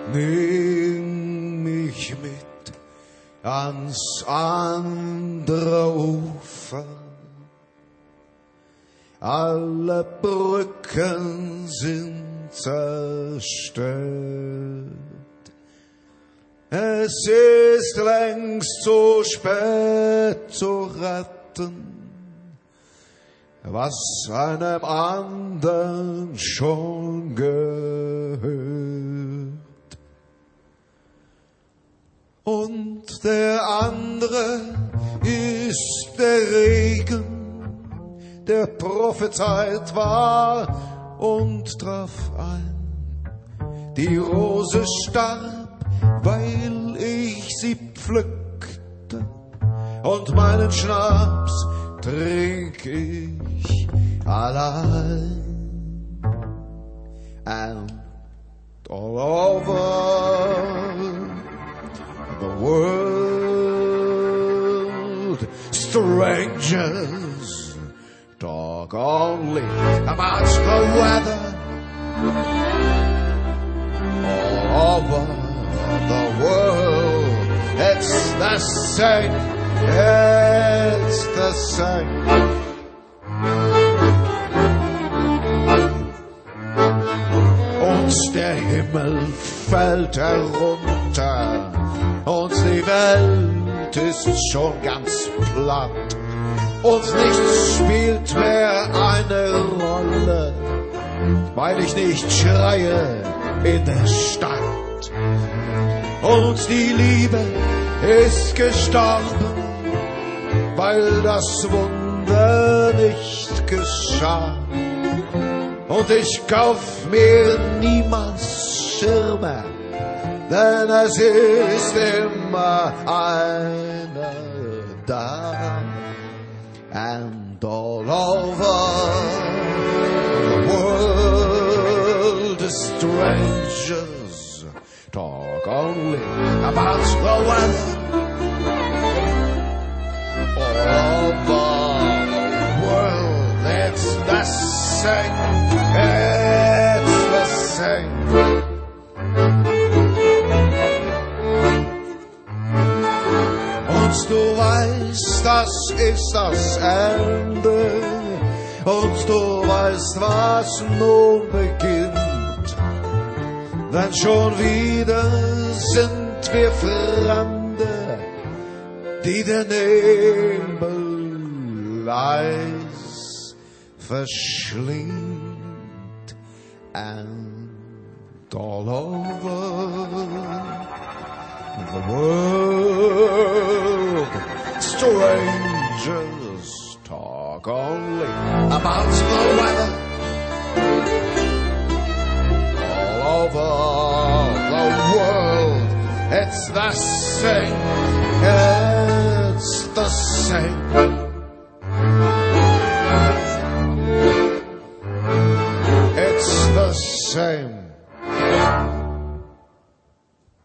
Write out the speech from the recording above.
Nimm mich mit ans andere Ufer. Alle Brücken sind zerstört. Es ist längst zu spät zu retten, was einem anderen schon gehört. Und der andere ist der Regen, der prophezeit war und traf ein. Die Rose starb, weil ich sie pflückte, und meinen Schnaps trink ich allein. And all over the world, strangers talk only about the weather. All over the world, it's the same, it's the same. Und der Himmel fällt herunter und die Welt ist schon ganz platt. Und nichts spielt mehr eine Rolle, weil ich nicht schreie in der Stadt. Und die Liebe ist gestorben, weil das Wunder nicht geschah. Und ich kauf mir niemals Schirme, denn es ist immer einer da. And all over the world, the strangers talk only about the weather. All over the world, it's the same, it's the same. Und du weißt, das ist das Ende, und du weißt, was nun beginnt, denn schon wieder sind wir Fremde, die den Nebel leis verschlingt. And all over the world, strangers talk only about the weather. All over the world, it's the same, it's the same.